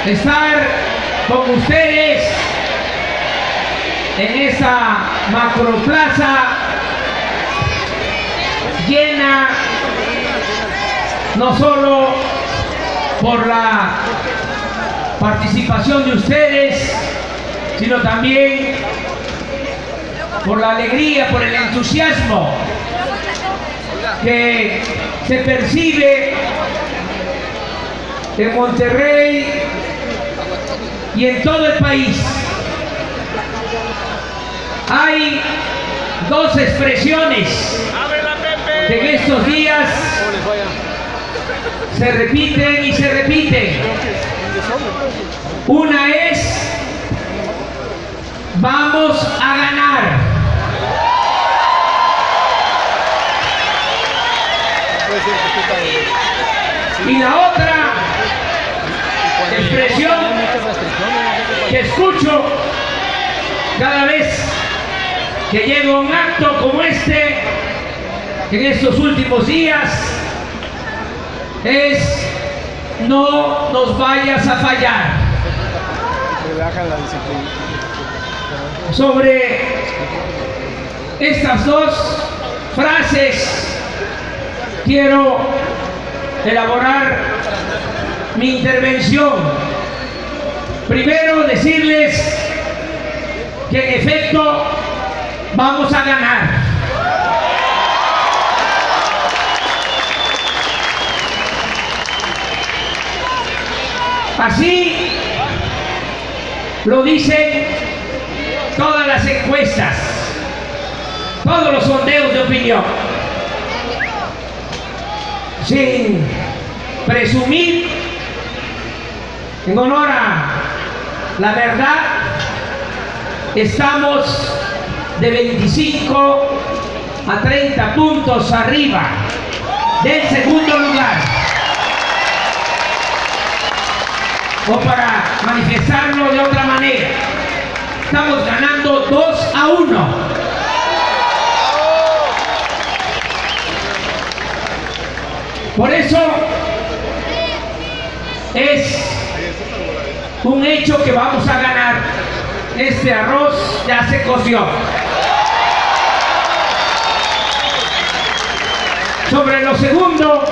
estar con ustedes en esta macroplaza llena, no solo por la participación de ustedes, sino también por la alegría, por el entusiasmo que se percibe en Monterrey y en todo el país. Hay dos expresiones que en estos días se repiten y se repiten. Una es: vamos a ganar. Y la otra expresión que escucho cada vez que llego a un acto como este, en estos últimos días, es: no nos vayas a fallar. Sobre estas dos frases quiero elaborar mi intervención. Primero, decirles que en efecto vamos a ganar. Así lo dicen todas las encuestas, todos los sondeos de opinión. Sin presumir, en honor a la verdad, estamos de 25 a 30 puntos arriba del segundo lugar. O para manifestarlo de otra manera, estamos ganando 2-1. Por eso es un hecho que vamos a ganar. Este arroz ya se coció. Sobre lo segundo,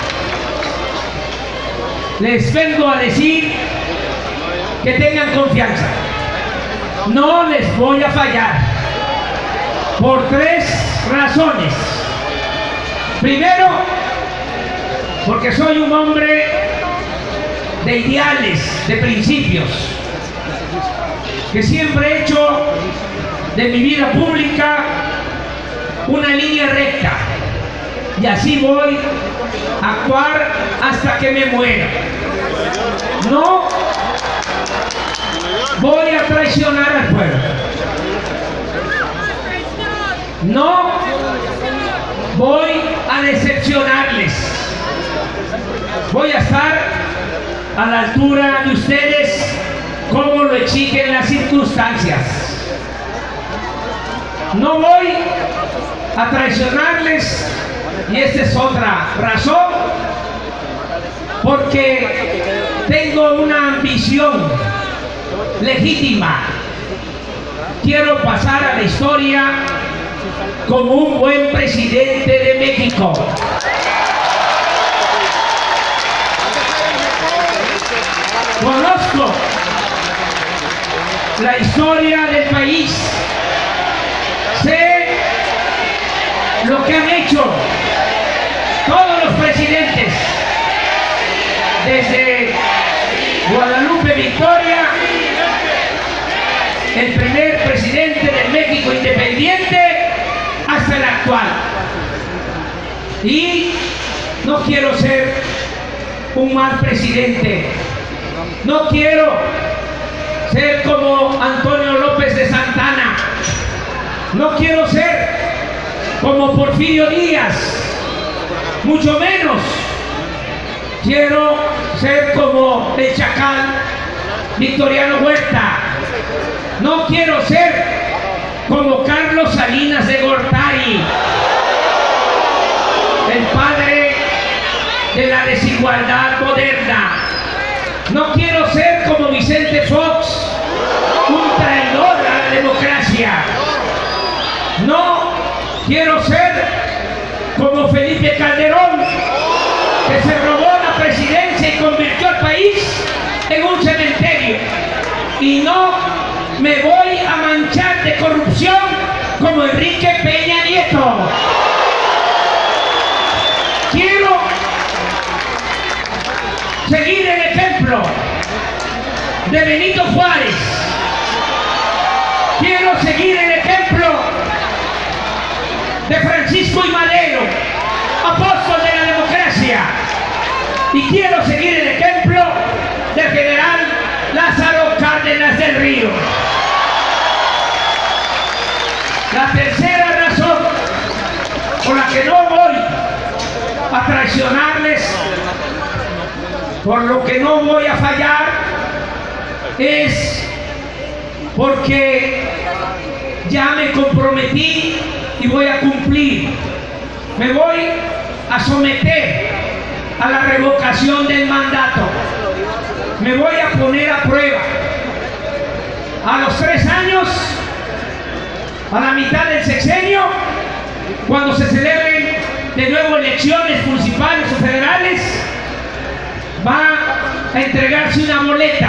les vengo a decir que tengan confianza. No les voy a fallar por tres razones. Primero, porque soy un hombre de ideales, de principios, que siempre he hecho de mi vida pública una línea recta, y así voy a actuar hasta que me muera. No voy a traicionar al pueblo. No voy a decepcionarles. Voy a estar a la altura de ustedes como lo exigen las circunstancias. No voy a traicionarles, y esta es otra razón, porque tengo una ambición legítima. Quiero pasar a la historia como un buen presidente de México. Conozco la historia del país, sé lo que han hecho todos los presidentes, desde Guadalupe Victoria, el primer presidente del México independiente, hasta el actual. Y no quiero ser un mal presidente. No quiero ser como Antonio López de Santana. No quiero ser como Porfirio Díaz. Mucho menos quiero ser como el Chacal Victoriano Huerta. No quiero ser como Carlos Salinas de Gortari, el padre de la desigualdad moderna. No quiero ser como democracia. No quiero ser como Felipe Calderón, que se robó la presidencia y convirtió al país en un cementerio. Y no me voy a manchar de corrupción como Enrique Peña Nieto. Quiero seguir el ejemplo de Benito Juárez. Quiero seguir el ejemplo de Francisco I. Madero, apóstol de la democracia. Y quiero seguir el ejemplo del general Lázaro Cárdenas del Río. La tercera razón por la que no voy a traicionarles, por lo que no voy a fallar, es porque ya me comprometí y voy a cumplir. Me voy a someter a la revocación del mandato. Me voy a poner a prueba. A los 3 años, a la mitad del sexenio, cuando se celebren de nuevo elecciones municipales o federales, va a entregarse una boleta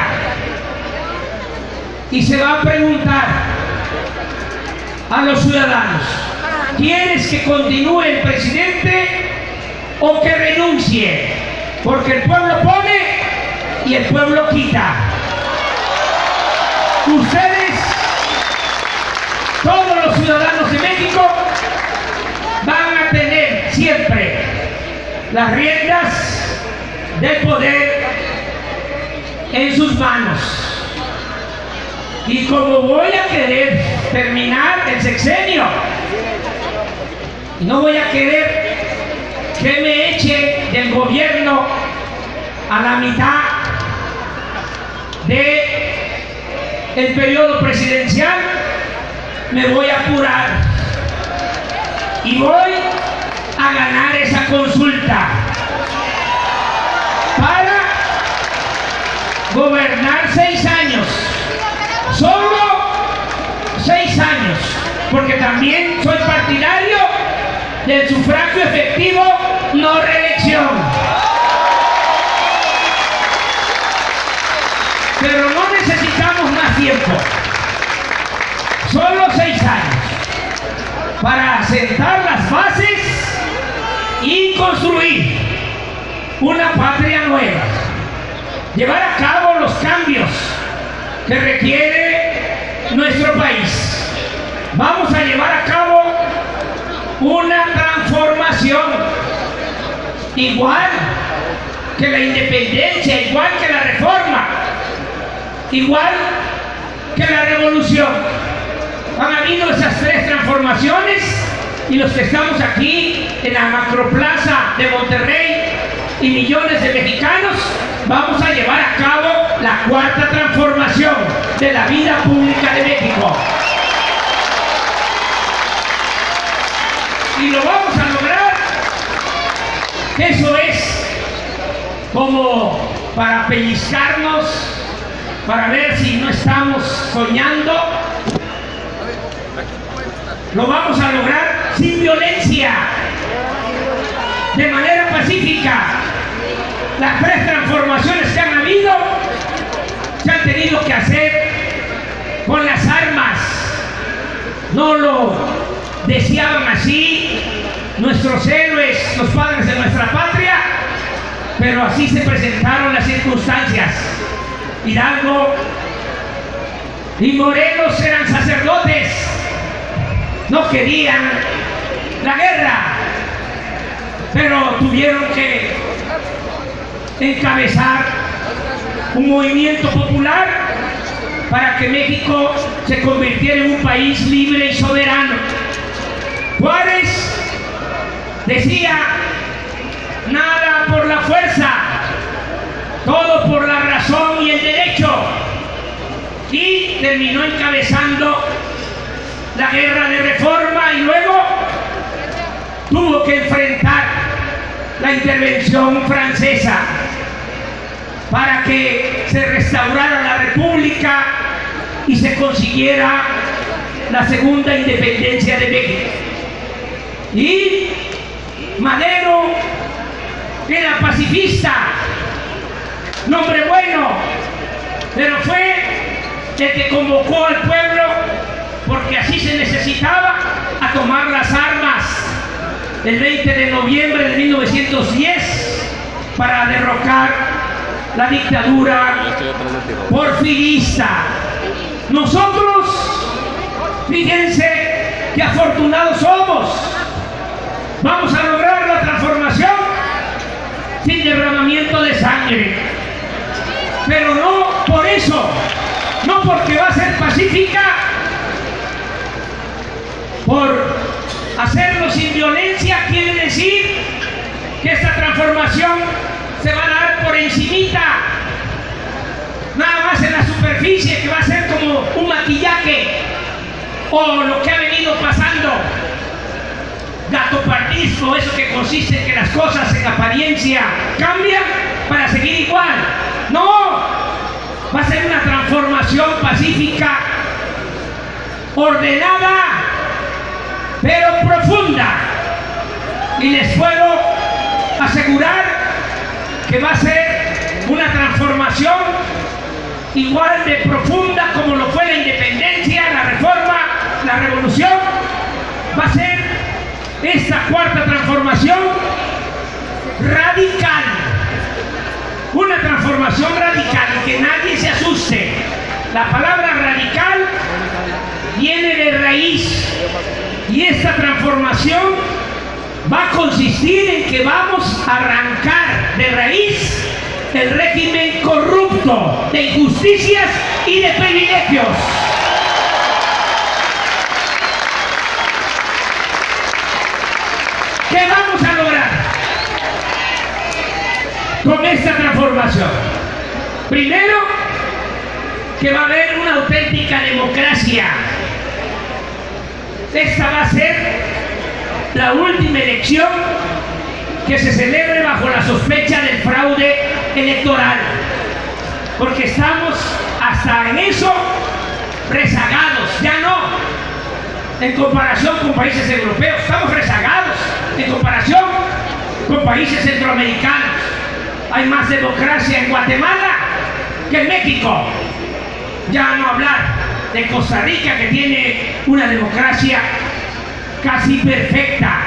y se va a preguntar a los ciudadanos: ¿quieres que continúe el presidente o que renuncie? Porque el pueblo pone y el pueblo quita. Ustedes, todos los ciudadanos de México, van a tener siempre las riendas del poder en sus manos. Y como voy a querer terminar el sexenio, y no voy a querer que me eche del gobierno a la mitad del periodo presidencial, me voy a apurar y voy a ganar esa consulta para gobernar 6 años, solo 6 años, porque también soy partidario del sufragio efectivo, no reelección. Pero no necesitamos más tiempo, solo 6 años, para sentar las bases y construir una patria nueva, llevar a cabo los cambios que requiere nuestro país. Vamos a llevar a cabo una transformación, igual que la independencia, igual que la reforma, igual que la revolución. Han habido esas 3 transformaciones, y los que estamos aquí en la macroplaza de Monterrey y millones de mexicanos vamos a llevar a cabo la 4ª transformación de la vida pública de México. Y lo vamos a lograr. Eso es como para pellizcarnos, para ver si no estamos soñando. Lo vamos a lograr sin violencia, de manera pacífica. Las 3 transformaciones que han habido se han tenido que hacer con las armas. No lo deseaban así nuestros héroes, los padres de nuestra patria, pero así se presentaron las circunstancias. Hidalgo y Morelos eran sacerdotes, no querían la guerra, pero tuvieron que encabezar un movimiento popular para que México se convirtiera en un país libre y soberano. Juárez decía: nada por la fuerza, todo por la razón y el derecho, y terminó encabezando la guerra de reforma, y luego tuvo que enfrentar la intervención francesa para que se restaurara la república y se consiguiera la segunda independencia de México. Y Madero era pacifista, nombre bueno, pero fue el que convocó al pueblo, porque así se necesitaba, a tomar las armas el 20 de noviembre de 1910 para derrocar la dictadura porfirista. Nosotros, fíjense qué afortunados somos. Vamos a lograr la transformación sin derramamiento de sangre, pero no por eso, no porque va a ser pacífica, por hacerlo sin violencia quiere decir que esta transformación se va a dar por encimita, nada más en la superficie, que va a ser como un maquillaje, o lo que ha venido pasando, gatopardismo, eso que consiste en que las cosas en apariencia cambian para seguir igual. No, va a ser una transformación pacífica, ordenada, pero profunda, y les puedo asegurar que va a ser una transformación igual de profunda como lo fue la independencia, la reforma, la revolución. Va a ser esta cuarta transformación radical, una transformación radical, y que nadie se asuste. La palabra radical viene de raíz, y esta transformación va a consistir en que vamos a arrancar de raíz el régimen corrupto de injusticias y de privilegios. ¿Qué vamos a lograr con esta transformación? Primero, que va a haber una auténtica democracia. Esta va a ser la última elección que se celebre bajo la sospecha del fraude electoral, porque estamos hasta en eso rezagados, ya no en comparación con países europeos, estamos rezagados en comparación con países centroamericanos. Hay más democracia en Guatemala que en México, ya no hablar de Costa Rica, que tiene una democracia casi perfecta.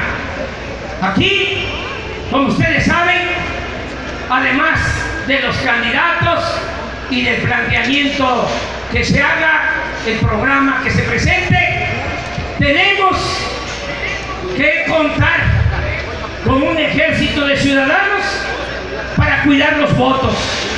Aquí, como ustedes saben, además de los candidatos y del planteamiento que se haga, el programa que se presente, tenemos que contar con un ejército de ciudadanos para cuidar los votos,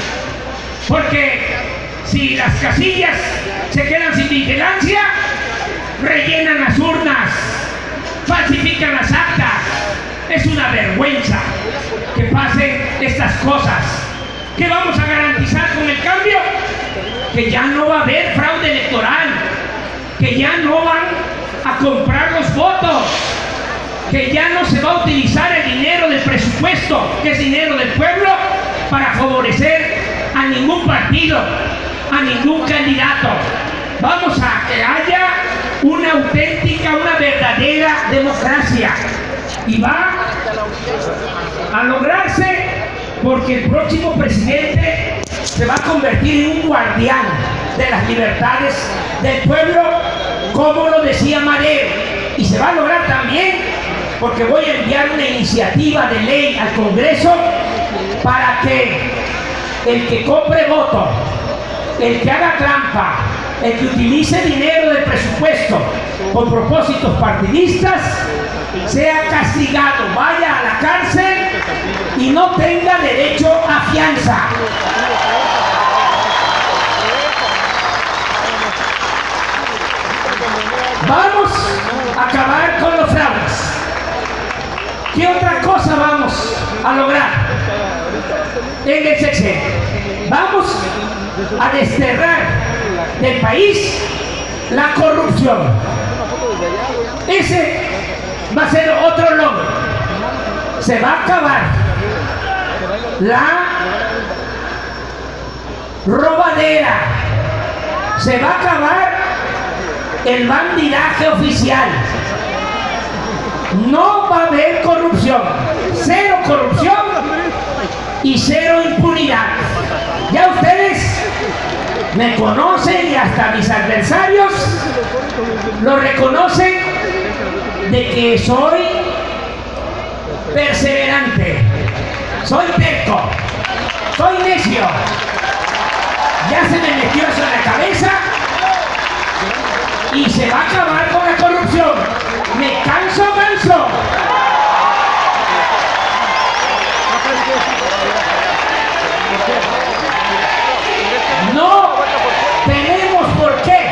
porque si las casillas se quedan sin vigilancia, rellenan las urnas, falsifican las actas. Es una vergüenza que pasen estas cosas. ¿Qué vamos a garantizar con el cambio? Que ya no va a haber fraude electoral, que ya no van a comprar los votos, que ya no se va a utilizar el dinero del presupuesto, que es dinero del pueblo, para favorecer a ningún partido, a ningún candidato. Vamos a que haya una auténtica, una verdadera democracia, y va a lograrse porque el próximo presidente se va a convertir en un guardián de las libertades del pueblo, como lo decía Madero, y se va a lograr también porque voy a enviar una iniciativa de ley al Congreso para que el que compre voto, el que haga trampa, el que utilice dinero del presupuesto con propósitos partidistas, sea castigado, vaya a la cárcel y no tenga derecho a fianza. Vamos a acabar con los fraudes. ¿Qué otra cosa vamos a lograr en el sexenio? Vamos a desterrar del país la corrupción. Ese va a ser otro logro. Se va a acabar la robadera, se va a acabar el bandidaje oficial. No va a haber corrupción, cero corrupción y cero impunidad. Ya ustedes me conocen y hasta mis adversarios lo reconocen de que soy perseverante, soy terco, soy necio. Ya se me metió eso en la cabeza y se va a acabar con la corrupción. Me canso. No tenemos por qué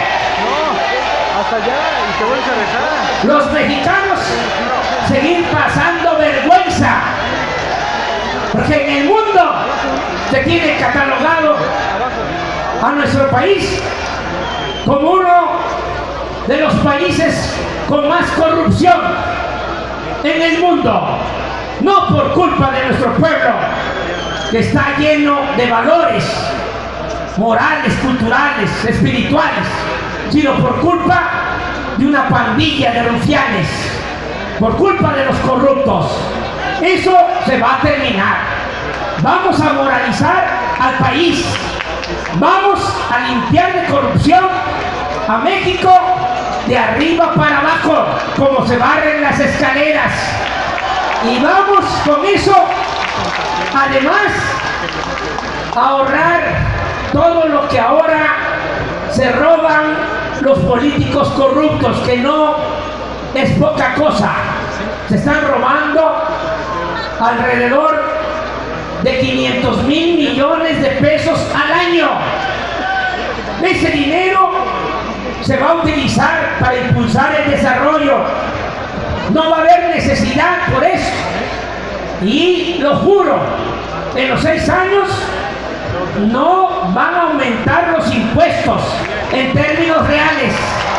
los mexicanos seguir pasando vergüenza, porque en el mundo se tiene catalogado a nuestro país como uno de los países con más corrupción en el mundo, no por culpa de nuestro pueblo, que está lleno de valores morales, culturales, espirituales, sino por culpa de una pandilla de rufianes, por culpa de los corruptos. Eso se va a terminar. Vamos a moralizar al país, vamos a limpiar de corrupción a México de arriba para abajo, como se barren las escaleras. Y vamos con eso, además, a ahorrar todo lo que ahora se roban los políticos corruptos, que no es poca cosa. Se están robando alrededor de 500,000 millones de pesos al año. Ese dinero se va a utilizar para impulsar el desarrollo. No va a haber necesidad por eso. Y lo juro, en los 6 años no van a aumentar los impuestos en términos reales.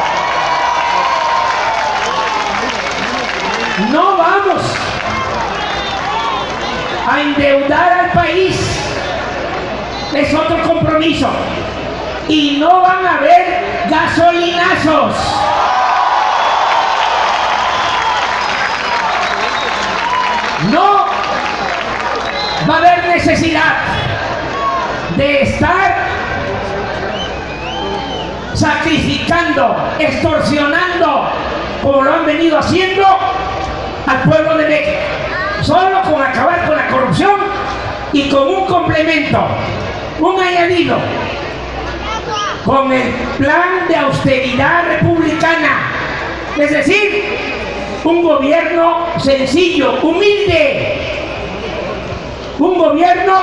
No vamos a endeudar al país. Es otro compromiso. Y no van a haber gasolinazos. No va a haber necesidad de estar sacrificando, extorsionando, como lo han venido haciendo al pueblo de México. Solo con acabar con la corrupción y con un complemento, un añadido, con el plan de austeridad republicana, es decir, un gobierno sencillo, humilde, un gobierno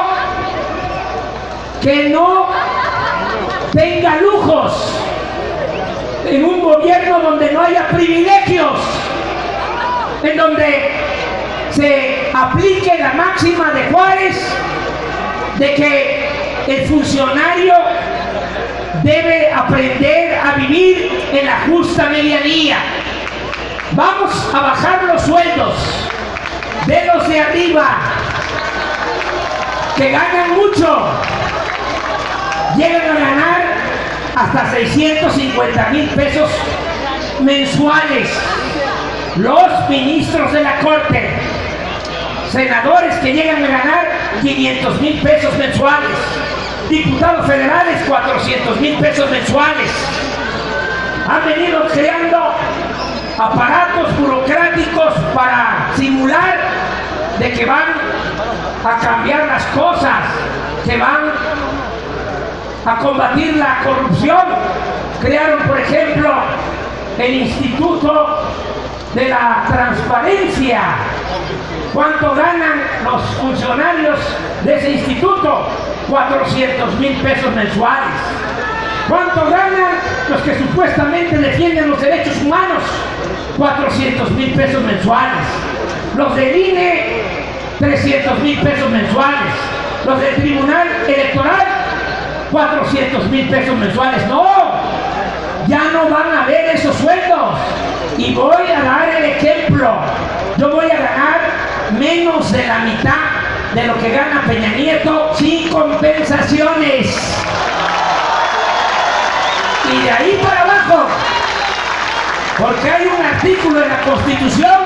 que no tenga lujos, en un gobierno donde no haya privilegios, en donde se aplique la máxima de Juárez de que el funcionario debe aprender a vivir en la justa medianía. Vamos a bajar los sueldos de los de arriba, que ganan mucho, llegan a ganar hasta 650,000 pesos mensuales. Los ministros de la Corte, senadores que llegan a ganar 500,000 pesos mensuales, diputados federales 400,000 pesos mensuales. Han venido creando aparatos burocráticos para simular de que van a cambiar las cosas, que van a combatir la corrupción. Crearon, por ejemplo, el Instituto de la Transparencia. ¿Cuánto ganan los funcionarios de ese instituto? 400,000 pesos mensuales. ¿Cuánto ganan los que supuestamente defienden los derechos humanos? 400,000 pesos mensuales. Los del INE, 300,000 pesos mensuales. Los del Tribunal Electoral, 400,000 pesos mensuales. No, ya no van a haber esos sueldos. Y voy a dar el ejemplo. Yo voy a ganar menos de la mitad de lo que gana Peña Nieto sin compensaciones. Y de ahí para abajo Porque hay un artículo en la Constitución,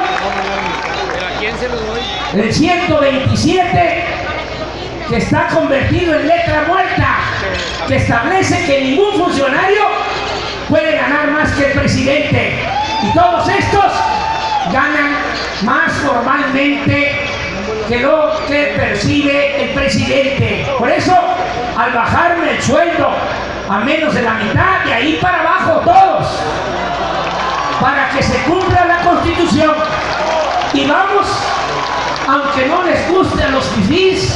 el 127, que está convertido en letra muerta, que establece que ningún funcionario puede ganar más que el presidente. Y todos estos ganan más formalmente que lo que percibe el presidente. Por eso, al bajarme el sueldo a menos de la mitad, de ahí para abajo todos, para que se cumpla la Constitución. Y vamos, aunque no les guste a los fifís,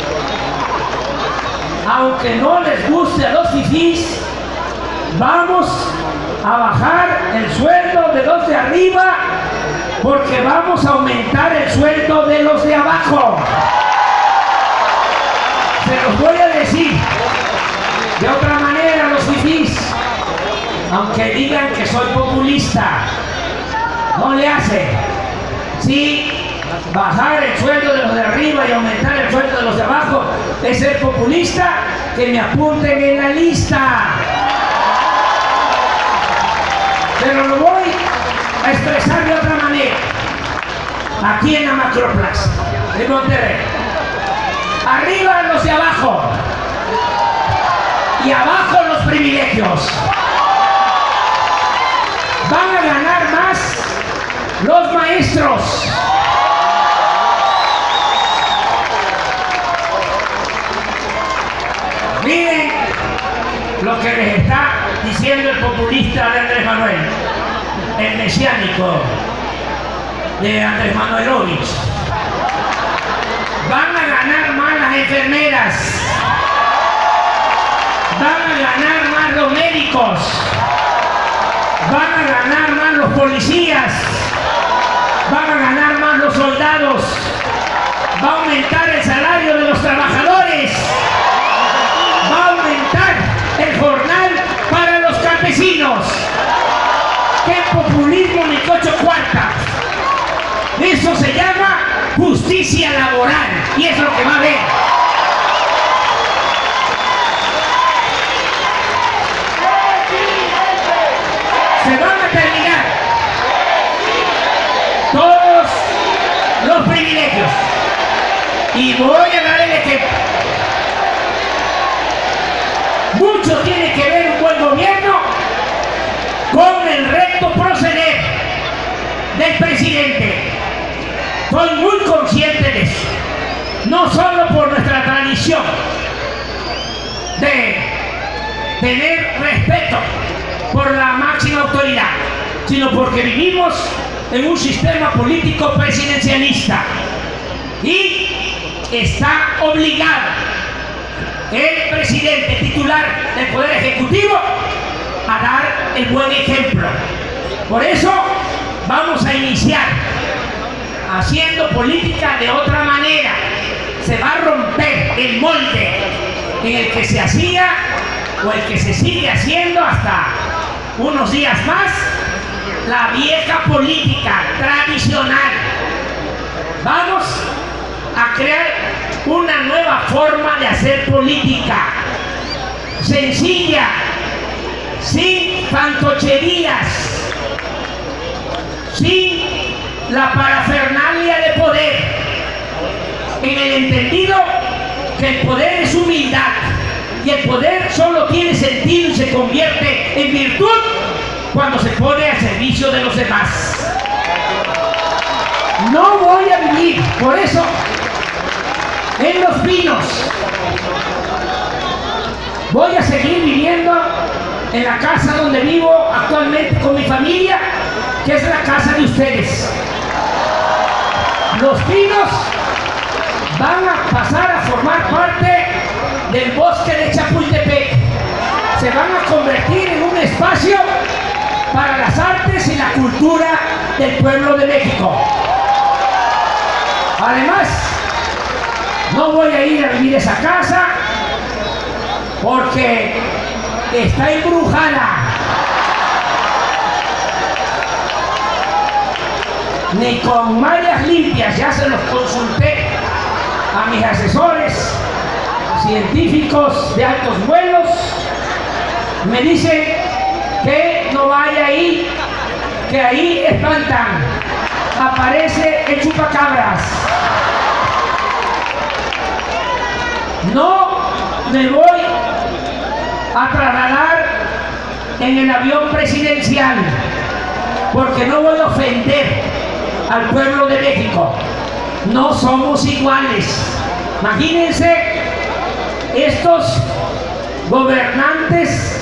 aunque no les guste a los fifís, vamos a bajar el sueldo de los de arriba, porque vamos a aumentar el sueldo de los de abajo. Se los voy a decir de otra manera a los fifís, aunque digan que soy populista, no le hace. Sí, bajar el sueldo de los de arriba y aumentar el sueldo de los de abajo es ser populista, que me apunten en la lista. Pero lo voy a expresar de otra manera, aquí en la Macroplaza de Monterrey. Arriba los de abajo y abajo los privilegios. Van a ganar más los maestros. Miren lo que les está diciendo el populista de Andrés Manuel, el mesiánico de Andrés Manuelovich. Van a ganar más las enfermeras, van a ganar más los médicos, van a ganar más los policías, van a ganar más los soldados, va a aumentar el salario de los trabajadores, va a aumentar el jornal para los campesinos. ¡Qué populismo ni cocho cuarta! Eso se llama justicia laboral y es lo que va a haber. Se van a terminar todos los privilegios y voy a dar el ejemplo. Mucho tiene que ver un buen gobierno con el recto proceder del presidente. Soy muy consciente de eso, no solo por nuestra tradición de tener respeto por la máxima autoridad, sino porque vivimos en un sistema político presidencialista y está obligado el presidente titular del Poder Ejecutivo a dar el buen ejemplo. Por eso vamos a iniciar haciendo política de otra manera. Se va a romper el molde en el que se hacía o el que se sigue haciendo hasta unos días más la vieja política tradicional. Vamos a crear una nueva forma de hacer política, sencilla, sin fantocherías, sin la parafernalia de poder, en el entendido que el poder es humildad y el poder solo tiene sentido y se convierte en virtud cuando se pone al servicio de los demás. No voy a vivir, por eso, en Los Pinos. Voy a seguir viviendo en la casa donde vivo actualmente con mi familia, que es la casa de ustedes. Los Pinos van a pasar a formar parte del bosque de Chapultepec. Se van a convertir en un espacio para las artes y la cultura del pueblo de México. Además, no voy a ir a vivir a esa casa porque está embrujada. Ni con mallas limpias, ya se los consulté a mis asesores científicos de altos vuelos. Me dicen que no vaya ahí que ahí espantan. Aparece el chupacabras. No me voy a trasladar en el avión presidencial porque no voy a ofender al pueblo de México. No somos iguales. Imagínense estos gobernantes,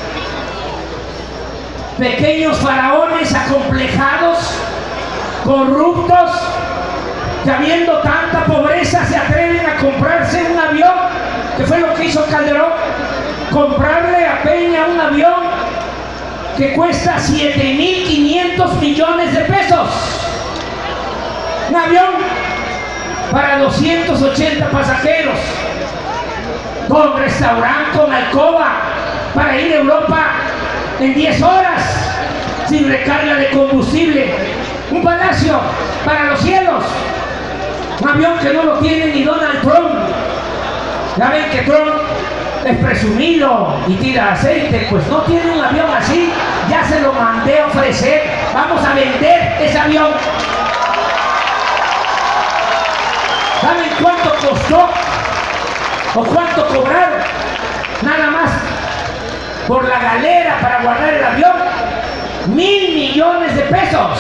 pequeños faraones acomplejados, corruptos, que habiendo tanta pobreza se atreven a comprarse un avión, que fue lo que hizo Calderón, comprarle a Peña un avión que cuesta 7.500 millones de pesos. Un avión para 280 pasajeros, con restaurante, con alcoba, para ir a Europa en 10 horas, sin recarga de combustible. Un palacio para los cielos. Un avión que no lo tiene ni Donald Trump. Ya ven que Trump es presumido y tira aceite, pues no tiene un avión así. Ya se lo mandé a ofrecer. Vamos a vender ese avión. ¿Saben cuánto costó? ¿O cuánto cobraron? Nada más por la galera para guardar el avión. 1.000 millones de pesos.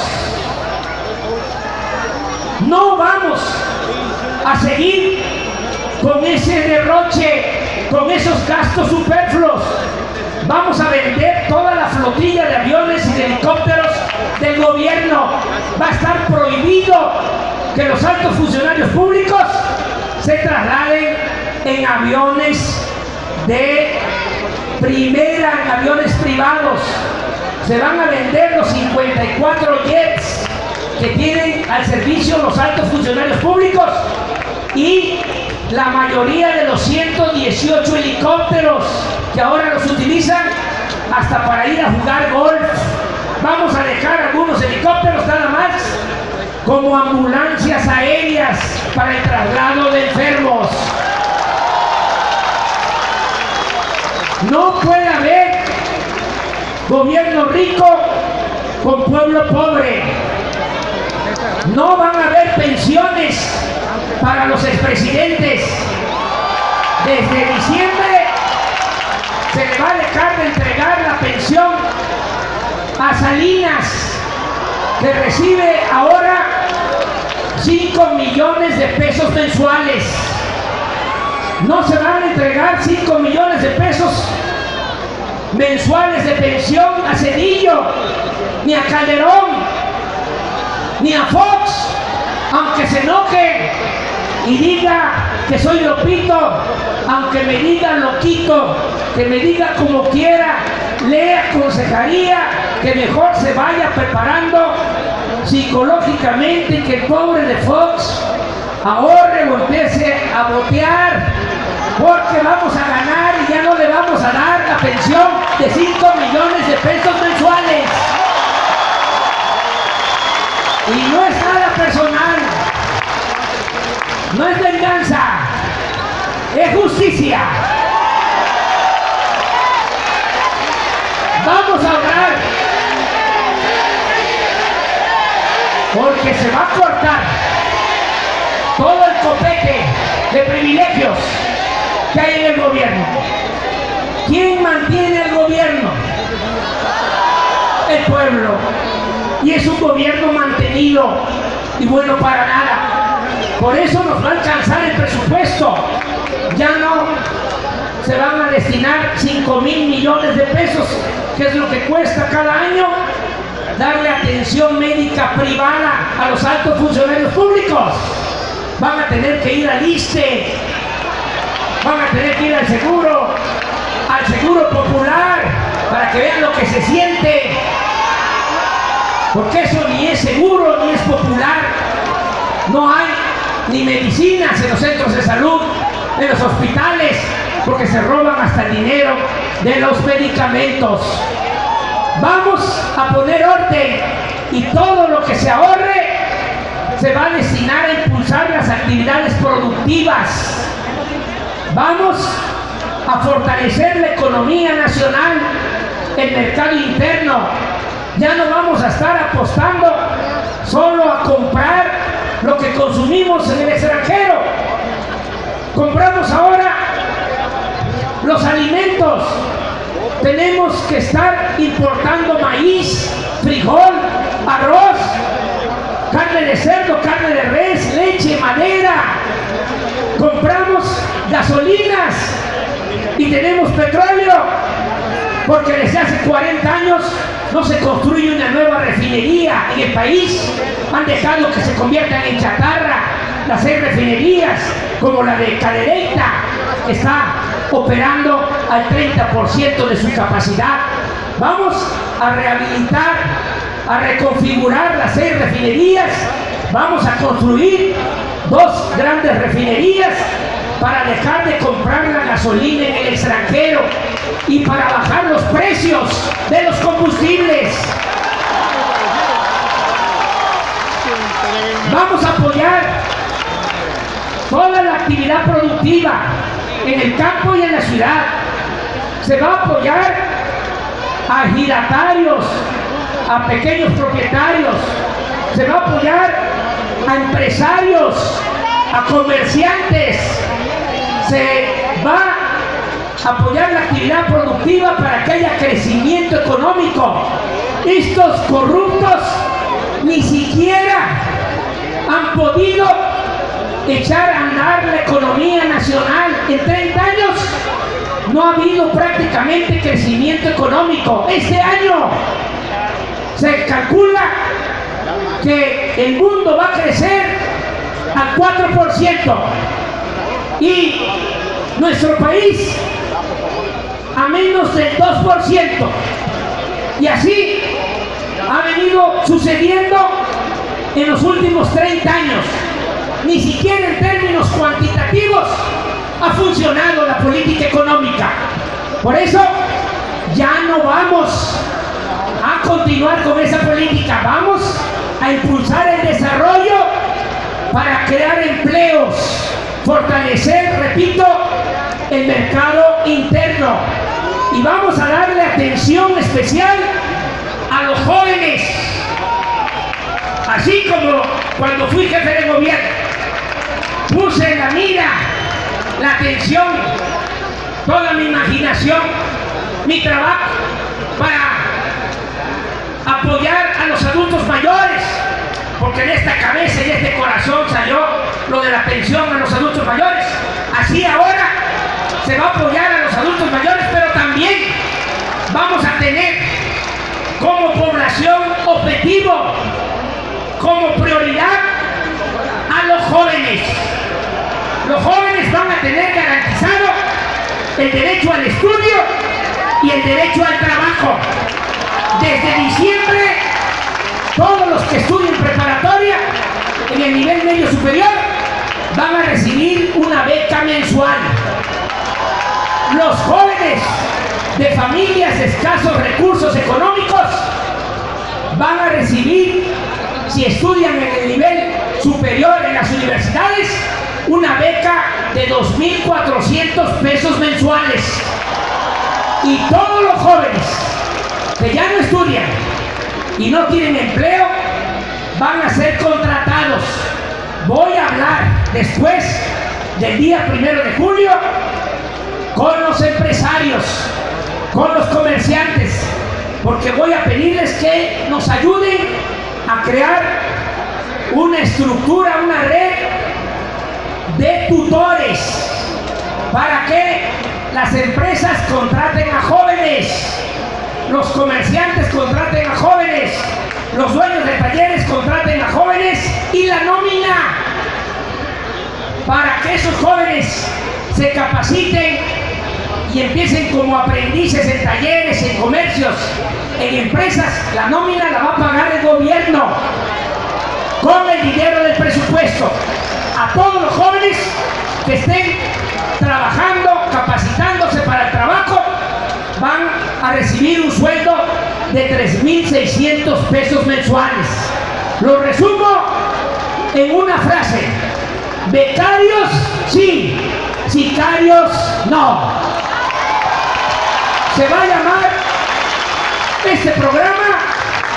No vamos a seguir con ese derroche, con esos gastos superfluos. Vamos a vender toda la flotilla de aviones y de helicópteros del gobierno. Va a estar prohibido que los altos funcionarios públicos se trasladen en aviones de primera, en aviones privados. Se van a vender los 54 jets que tienen al servicio los altos funcionarios públicos y la mayoría de los 118 helicópteros que ahora los utilizan hasta para ir a jugar golf. Vamos a dejar algunos helicópteros nada más como ambulancias aéreas para el traslado de enfermos. No puede haber gobierno rico con pueblo pobre. No van a haber pensiones para los expresidentes. Desde diciembre se le va a dejar de entregar la pensión a Salinas, que recibe ahora 5 millones de pesos mensuales. No se van a entregar 5 millones de pesos mensuales de pensión a Zedillo, ni a Calderón, ni a Fox, aunque se enoje y diga que soy Lopito, aunque me diga loquito, que me diga como quiera, le aconsejaría que mejor se vaya preparando psicológicamente y que el pobre de Fox ahorre o empiece a botear, porque vamos a ganar y ya no le vamos a dar la pensión de 5 millones de pesos mensuales. Y no es nada personal, no es venganza, es justicia. Vamos a orar, porque se va a cortar todo el copete de privilegios que hay en el gobierno. ¿Quién mantiene el gobierno? El pueblo. Y es un gobierno mantenido y bueno para nada. Por eso nos va a alcanzar el presupuesto. Ya no se van a destinar 5.000 millones de pesos, que es lo que cuesta cada año darle atención médica privada a los altos funcionarios públicos. Van a tener que ir al ISSSTE, van a tener que ir al seguro popular, para que vean lo que se siente, porque eso ni es seguro ni es popular. No hay ni medicinas en los centros de salud, en los hospitales, porque se roban hasta el dinero de los medicamentos. Vamos a poner orden y todo lo que se ahorre se va a destinar a impulsar las actividades productivas. Vamos a fortalecer la economía nacional, el mercado interno, Ya no vamos a estar apostando solo a comprar lo que consumimos en el extranjero. Compramos ahora los alimentos. Tenemos que estar importando maíz, frijol, arroz, carne de cerdo, carne de res, leche, madera. Compramos gasolinas y tenemos petróleo, porque desde hace 40 años no se construye una nueva refinería en el país. Han dejado que se conviertan en chatarra. Las 6 refinerías, como la de Cadereyta, está operando al 30% de su capacidad. Vamos a rehabilitar, a reconfigurar las 6 refinerías. Vamos a construir 2 grandes refinerías para dejar de comprar la gasolina en el extranjero y para bajar los precios de los combustibles. Vamos a apoyar toda la actividad productiva en el campo y en la ciudad. Se va a apoyar a ejidatarios, a pequeños propietarios. Se va a apoyar a empresarios, a comerciantes. Se va a apoyar la actividad productiva para que haya crecimiento económico. Estos corruptos ni siquiera han podido echar a andar la economía nacional. En 30 años no ha habido prácticamente crecimiento económico. Este año se calcula que el mundo va a crecer al 4% y nuestro país a menos del 2%. Y así ha venido sucediendo en los últimos 30 años. Ni siquiera en términos cuantitativos ha funcionado la política económica. Por eso ya no vamos a continuar con esa política. Vamos a impulsar el desarrollo para crear empleos, fortalecer, repito, el mercado interno. Y vamos a darle atención especial a los jóvenes. Así como cuando fui jefe de gobierno, puse en la mira, la atención, toda mi imaginación, mi trabajo para apoyar a los adultos mayores, porque de esta cabeza y de este corazón salió lo de la pensión a los adultos mayores. Así ahora se va a apoyar a los adultos mayores, pero también vamos a tener como población objetivo, como prioridad a los jóvenes. Los jóvenes van a tener garantizado el derecho al estudio y el derecho al trabajo. Desde diciembre, todos los que estudien preparatoria en el nivel medio superior van a recibir una beca mensual. Los jóvenes de familias de escasos recursos económicos van a recibir, si estudian en el nivel superior en las universidades, una beca de 2.400 pesos mensuales. Y todos los jóvenes que ya no estudian y no tienen empleo van a ser contratados. Voy a hablar después del día 1 de julio con los empresarios, con los comerciantes, porque voy a pedirles que nos ayuden a crear una estructura, una red de tutores para que las empresas contraten a jóvenes, los comerciantes contraten a jóvenes, los dueños de talleres contraten a jóvenes y la nómina, para que esos jóvenes se capaciten y empiecen como aprendices en talleres, en comercios, en empresas. La nómina la va a pagar el gobierno con el dinero del presupuesto. A todos los jóvenes que estén trabajando, capacitándose para el trabajo, van a recibir un sueldo de 3.600 pesos mensuales. Lo resumo en una frase: becarios sí, sicarios no. Se va a llamar este programa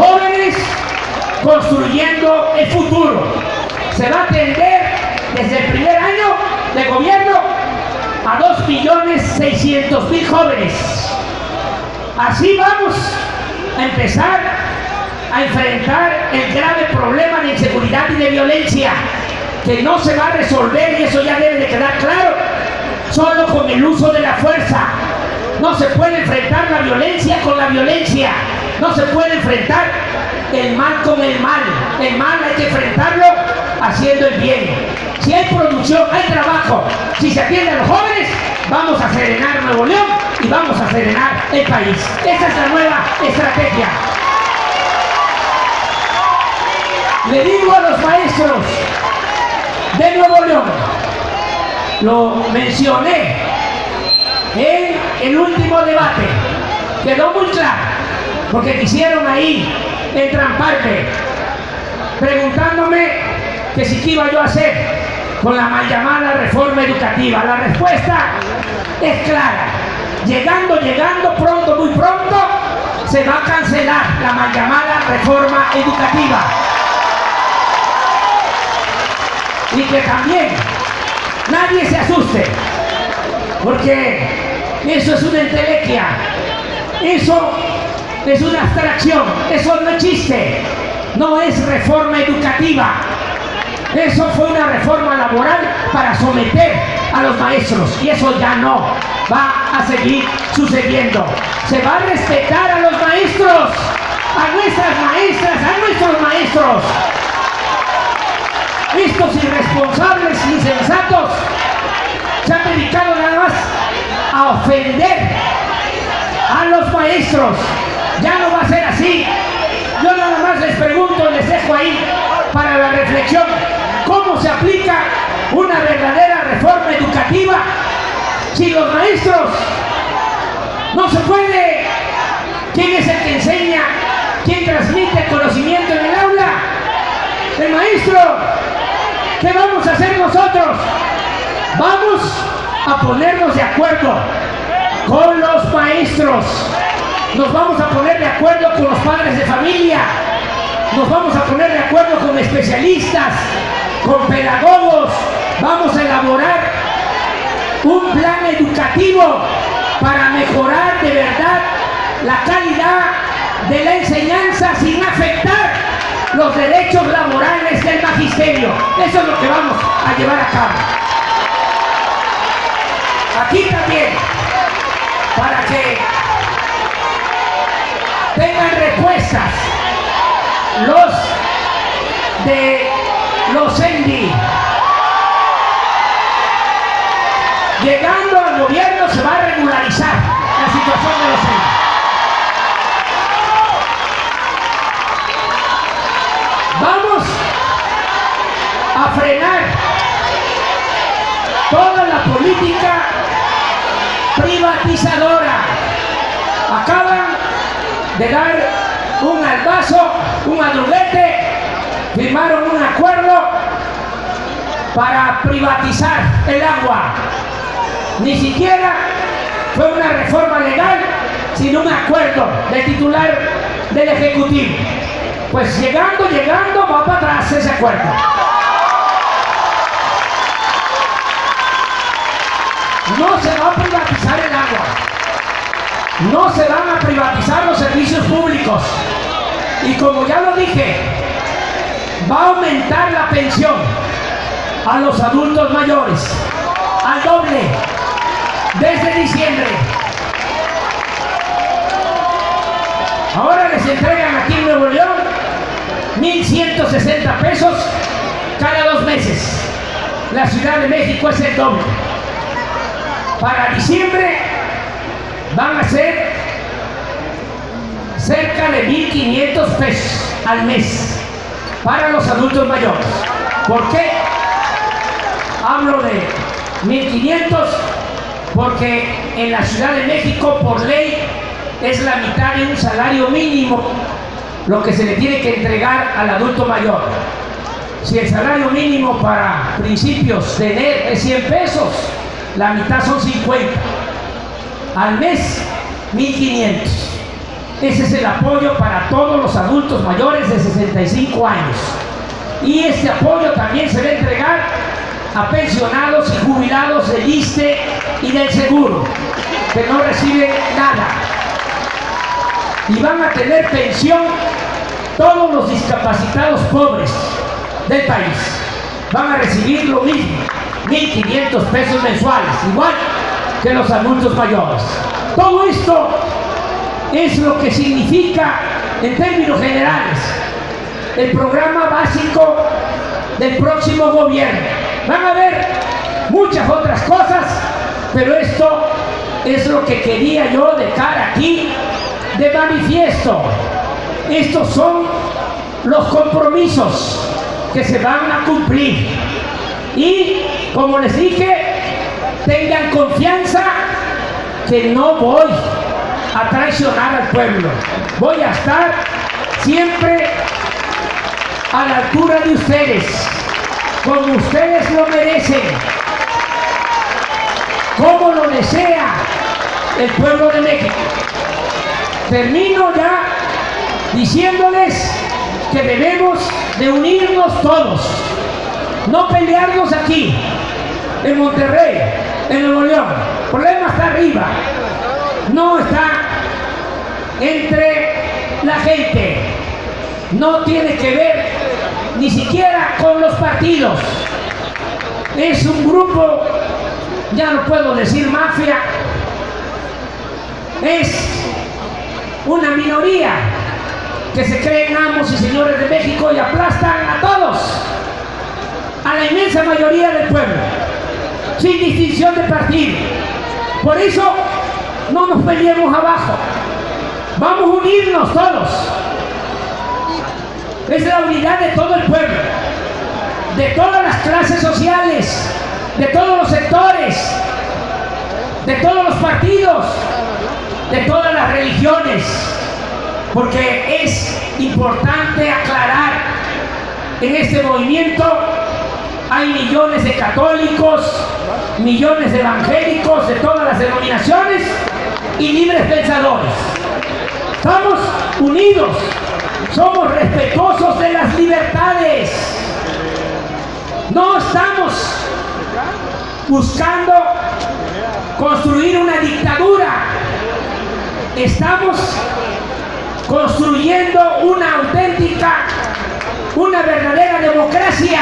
jóvenes construyendo el futuro. Se va a atender desde el primer año de gobierno a 2.600.000 jóvenes. Así vamos a empezar a enfrentar el grave problema de inseguridad y de violencia, que no se va a resolver, y eso ya debe de quedar claro, solo con el uso de la fuerza. No se puede enfrentar la violencia con la violencia, no se puede enfrentar el mal con el mal. El mal hay que enfrentarlo haciendo el bien. Si hay producción, hay trabajo. Si se atiende a los jóvenes, vamos a serenar Nuevo León y vamos a serenar el país. Esa es la nueva estrategia. Le digo a los maestros de Nuevo León, lo mencioné en el último debate, quedó muy claro, porque quisieron ahí entramparme, preguntándome que si qué iba yo a hacer con la mal llamada reforma educativa. La respuesta es clara: llegando, pronto, muy pronto, se va a cancelar la mal llamada reforma educativa. Y que también nadie se asuste, porque eso es una entelequia, eso es una abstracción, eso no existe, no es reforma educativa. Eso fue una reforma laboral para someter a los maestros, y eso ya no va a seguir sucediendo. Se va a respetar a los maestros, a nuestras maestras, a nuestros maestros. Estos irresponsables, insensatos, se han dedicado nada más a ofender a los maestros. Ya no va a ser así. Yo nada más les pregunto, les dejo ahí para la reflexión: ¿cómo se aplica una verdadera reforma educativa si los maestros no se puede? ¿Quién es el que enseña? ¿Quién transmite el conocimiento en el aula? El maestro. ¿Qué vamos a hacer nosotros? Vamos a ponernos de acuerdo con los maestros, nos vamos a poner de acuerdo con los padres de familia, nos vamos a poner de acuerdo con especialistas, con pedagogos. Vamos a elaborar un plan educativo para mejorar de verdad la calidad de la enseñanza sin afectar los derechos laborales del magisterio. Eso es lo que vamos a llevar a cabo. Aquí también, para que tengan respuestas los de los ENDI. Llegando al gobierno se va a regularizar la situación de los ENDI. Vamos a frenar toda la política privatizadora. Acaban de dar un albazo, un adruguete, firmaron un acuerdo para privatizar el agua. Ni siquiera fue una reforma legal, sino un acuerdo del titular del Ejecutivo. Pues llegando, va para atrás ese acuerdo. No se va a privatizar el agua, no se van a privatizar los servicios públicos, y como ya lo dije, va a aumentar la pensión a los adultos mayores al doble desde diciembre. Ahora les entregan aquí en Nuevo León 1,160 pesos cada 2 meses. La Ciudad de México es el doble. Para diciembre van a ser cerca de 1,500 pesos al mes para los adultos mayores. ¿Por qué hablo de 1,500? Porque en la Ciudad de México, por ley, es la mitad de un salario mínimo lo que se le tiene que entregar al adulto mayor. Si el salario mínimo para principios de enero es 100 pesos, la mitad son 50. Al mes, 1,500. Ese es el apoyo para todos los adultos mayores de 65 años. Y este apoyo también se va a entregar a pensionados y jubilados del ISSSTE y del Seguro, que no reciben nada. Y van a tener pensión todos los discapacitados pobres del país. Van a recibir lo mismo, 1.500 pesos mensuales, igual que los adultos mayores. Todo esto es lo que significa, en términos generales, el programa básico del próximo gobierno. Van a haber muchas otras cosas, pero esto es lo que quería yo dejar aquí de manifiesto. Estos son los compromisos que se van a cumplir. Y, como les dije, tengan confianza que no voy a traicionar al pueblo. Voy a estar siempre a la altura de ustedes, como ustedes lo merecen, como lo desea el pueblo de México. Termino ya diciéndoles que debemos de unirnos todos, no pelearnos aquí, en Monterrey, en Nuevo León. El problema está arriba, no está entre la gente, no tiene que ver ni siquiera con los partidos. Es un grupo, ya no puedo decir mafia, es una minoría que se creen amos y señores de México y aplastan a todos, a la inmensa mayoría del pueblo, sin distinción de partido. Por eso no nos peleemos abajo, vamos a unirnos todos. Es la unidad de todo el pueblo, de todas las clases sociales, de todos los sectores, de todos los partidos, de todas las religiones, porque es importante aclarar, en este movimiento hay millones de católicos, millones de evangélicos de todas las denominaciones y libres pensadores. Estamos unidos, somos respetuosos de las libertades, no estamos buscando construir una dictadura, estamos construyendo una auténtica, una verdadera democracia.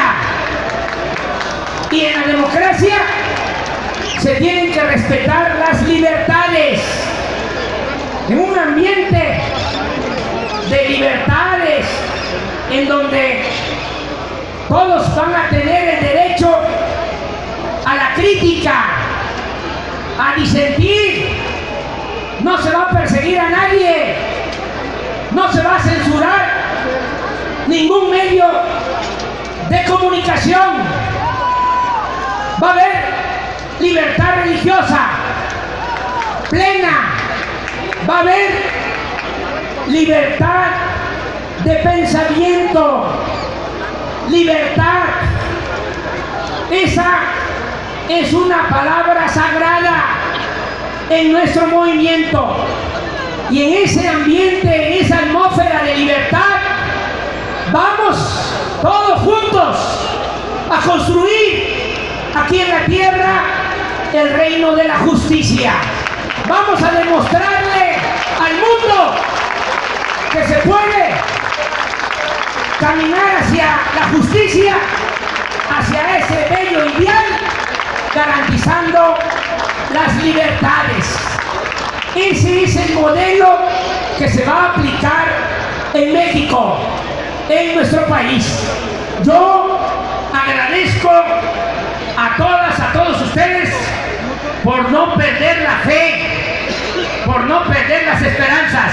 Y en la democracia se tienen que respetar las libertades. En un ambiente de libertades, en donde todos van a tener el derecho a la crítica, a disentir, no se va a perseguir a nadie, no se va a censurar ningún medio de comunicación, va a haber libertad religiosa plena, va a haber libertad de pensamiento, libertad. Esa es una palabra sagrada en nuestro movimiento, y en ese ambiente, en esa atmósfera de libertad, vamos todos juntos a construir aquí en la tierra el reino de la justicia. Vamos a demostrarle al mundo que se puede caminar hacia la justicia, hacia ese bello ideal, garantizando las libertades. Ese es el modelo que se va a aplicar en México, en nuestro país. Yo agradezco a todas, a todos ustedes por no perder la fe, por no perder las esperanzas,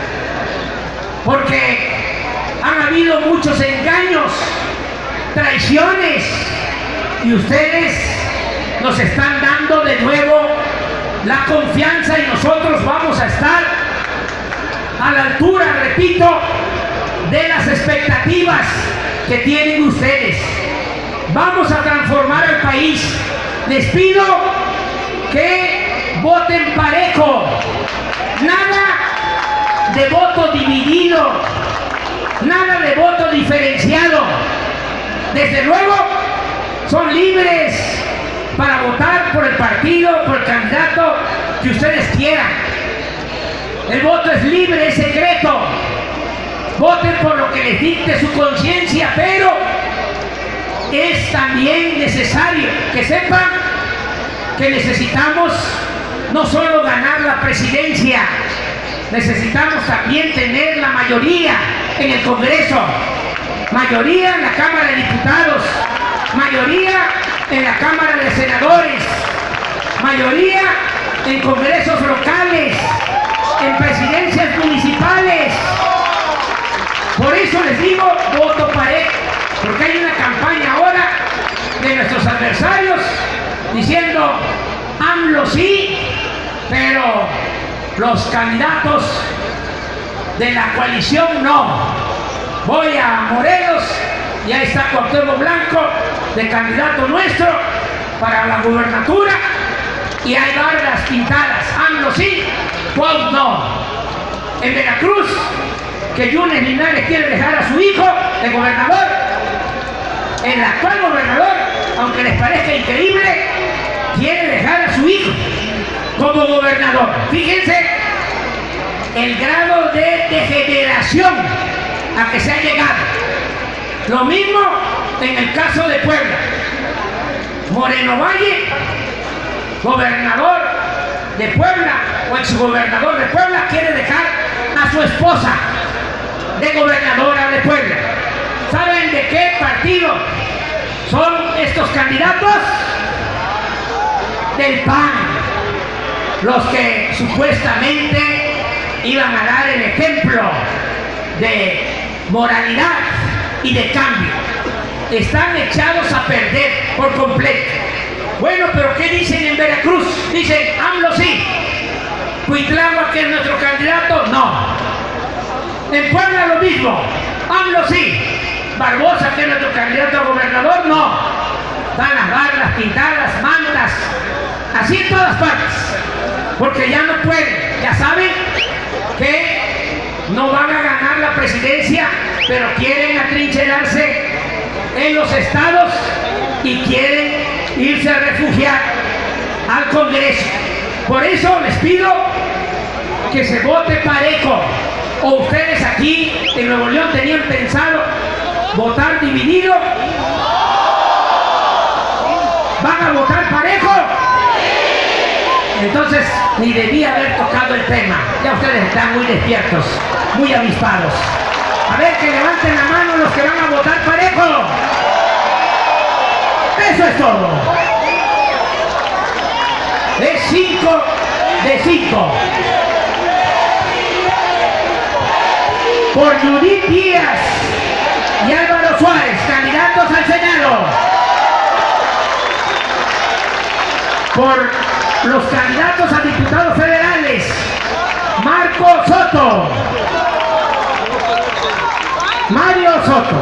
porque han habido muchos engaños, traiciones, y ustedes nos están dando de nuevo la confianza, y nosotros vamos a estar a la altura, repito, de las expectativas que tienen ustedes. Vamos a transformar el país. Les pido que voten parejo, nada de voto dividido, nada de voto diferenciado. Desde luego, son libres para votar por el partido, por el candidato que ustedes quieran. El voto es libre, es secreto. Voten por lo que les dicte su conciencia, pero es también necesario que sepan que necesitamos no solo ganar la presidencia, necesitamos también tener la mayoría en el Congreso, mayoría en la Cámara de Diputados, mayoría en la Cámara de Senadores, mayoría en congresos locales, en presidencias municipales. Por eso les digo, voto parejo, porque hay una campaña ahora de nuestros adversarios diciendo AMLO sí, pero los candidatos de la coalición no. Voy a Morelos y ahí está Cuauhtémoc Blanco de candidato nuestro para la gubernatura y hay bardas pintadas, AMLO sí, Cuauhtémoc no. En Veracruz, que Yunes Linares quiere dejar a su hijo de gobernador, el actual gobernador, aunque les parezca increíble, quiere dejar a su hijo como gobernador. Fíjense el grado de degeneración a que se ha llegado. Lo mismo en el caso de Puebla. Moreno Valle, gobernador de Puebla o exgobernador de Puebla, quiere dejar a su esposa de gobernadora de Puebla. ¿Saben de qué partido son estos candidatos? Del PAN, los que supuestamente iban a dar el ejemplo de moralidad y de cambio. Están echados a perder por completo. Bueno, pero ¿qué dicen en Veracruz? Dicen AMLO sí, Cuitlagua, que es nuestro candidato, no. En Puebla lo mismo, AMLO sí, Barbosa, que es nuestro candidato a gobernador, no. Están las barras pintadas, mantas, así en todas partes, porque ya no pueden, ya saben que no van a ganar la presidencia, pero quieren atrincherarse en los estados y quieren irse a refugiar al Congreso. Por eso les pido que se vote parejo. ¿O ustedes aquí en Nuevo León tenían pensado votar dividido? ¿Van a votar parejo? Entonces ni debía haber tocado el tema. Ya ustedes están muy despiertos, muy avispados. A ver, que levanten la mano los que van a votar parejo. Eso es todo. Es 5 de 5. Por Judith Díaz y Álvaro Suárez, candidatos al Senado. Por los candidatos a diputados federales, Marco Soto, Mario Soto,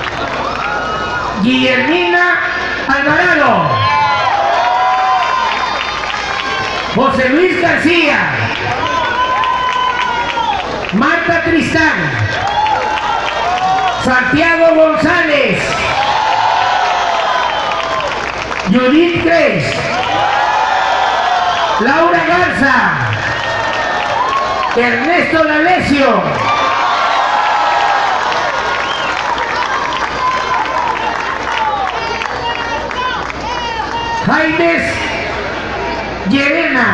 Guillermina Alvarado, José Luis García, Marta Tristán, Santiago González, Judith Grace, Laura Garza, Ernesto D'Alessio, Jaime Llerena,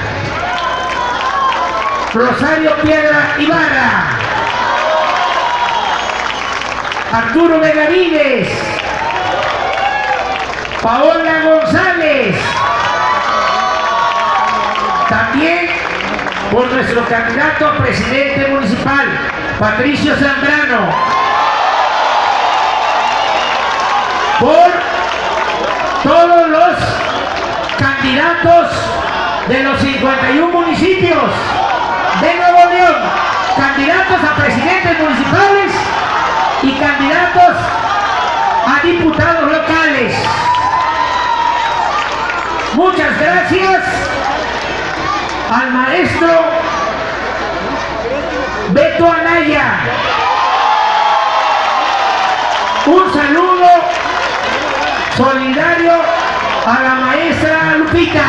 Rosario Piedra Ibarra, Arturo Benavides, Paola González. También por nuestro candidato a presidente municipal, Patricio Zambrano. Por todos los candidatos de los 51 municipios de Nuevo León, candidatos a presidentes municipales y candidatos a diputados locales. Muchas gracias al maestro Maya. Un saludo solidario a la maestra Lupita.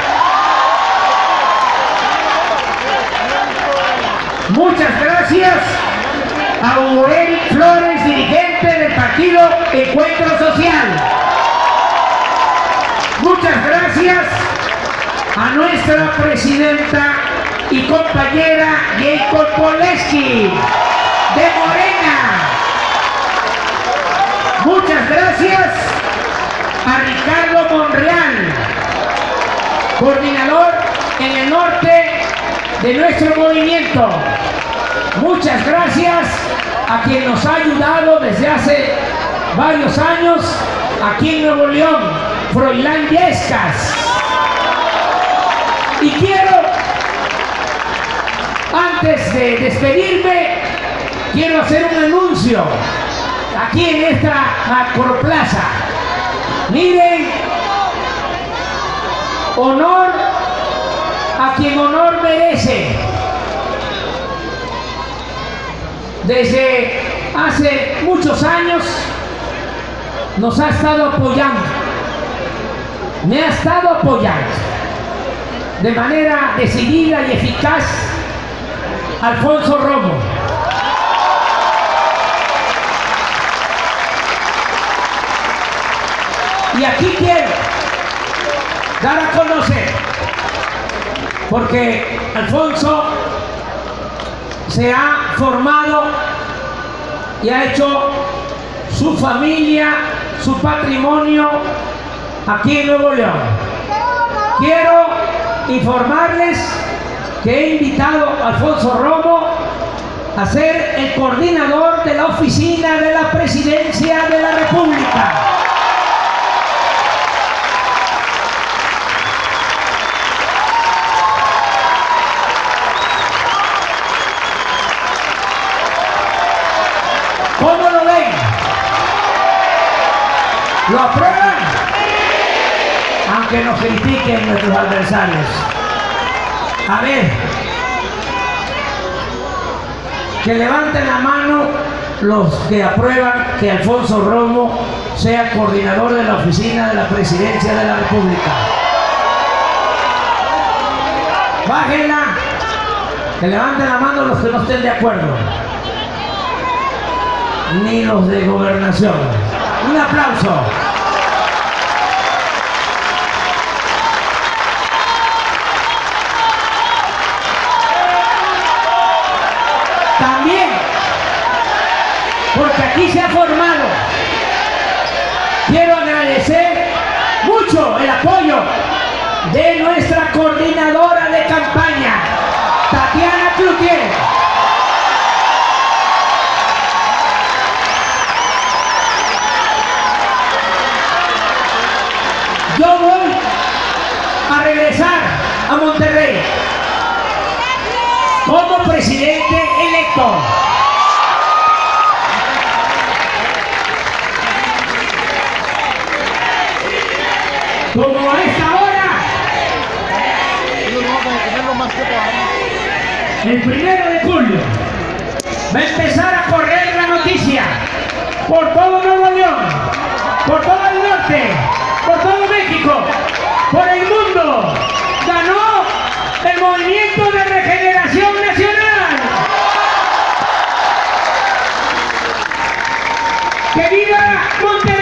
Muchas gracias a Hugo Eric Flores, dirigente del partido Encuentro Social. Muchas gracias a nuestra presidenta y compañera Jacob Poleski de Morena. Muchas gracias a Ricardo Monreal, coordinador en el norte de nuestro movimiento. Muchas gracias a quien nos ha ayudado desde hace varios años aquí en Nuevo León, Froilán Yescas. Y quiero, antes de despedirme, quiero hacer un anuncio aquí en esta macroplaza. Miren, honor a quien honor merece. Desde hace muchos años nos ha estado apoyando, me ha estado apoyando de manera decidida y eficaz Alfonso Romo. Y aquí quiero dar a conocer, porque Alfonso se ha formado y ha hecho su familia, su patrimonio aquí en Nuevo León. Quiero informarles que he invitado a Alfonso Romo a ser el coordinador de la oficina de la Presidencia de la República. ¿Cómo lo ven? ¿Lo aprueban? Aunque nos critiquen nuestros adversarios. A ver, que levanten la mano los que aprueban que Alfonso Romo sea coordinador de la oficina de la Presidencia de la República. Bájenla. Que levanten la mano los que no estén de acuerdo. Ni los de gobernación. Un aplauso. También, porque aquí se ha formado, quiero agradecer mucho el apoyo de nuestra coordinadora de campaña, Tatiana Cloutier. Yo voy a regresar a Monterrey como presidente electo. Como a esta hora, el 1 de julio, va a empezar a correr la noticia por todo Nuevo León, por todo el norte, por todo México, por el mundo. Ganó el Movimiento de Regeneración Nacional. ¡Que viva Monterrey!